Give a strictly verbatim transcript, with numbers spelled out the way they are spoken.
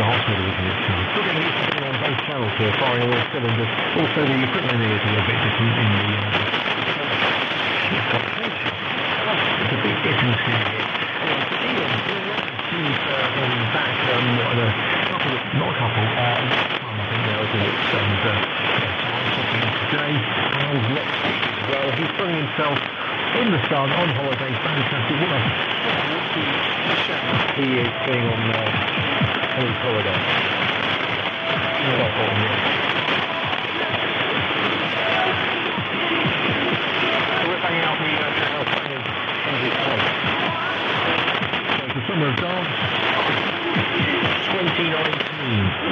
the hospital, isn't it? So still getting used to being on both channels here, firing all cylinders. Also, the equipment in here is a little bit different in the... Uh, it's a big difference in here. Anyway, so Ian, she's uh, been back, um, what, a couple, not a couple, uh, time I think now, isn't it? And, uh, yeah, so I'm talking today, and next week as well. He's throwing himself in the sun, on holiday, fantastic. What a he is being on, uh, on his holiday. What a bottom, yeah. So we're banging out the uh, our players as it comes. So the Summer of Dance twenty nineteen.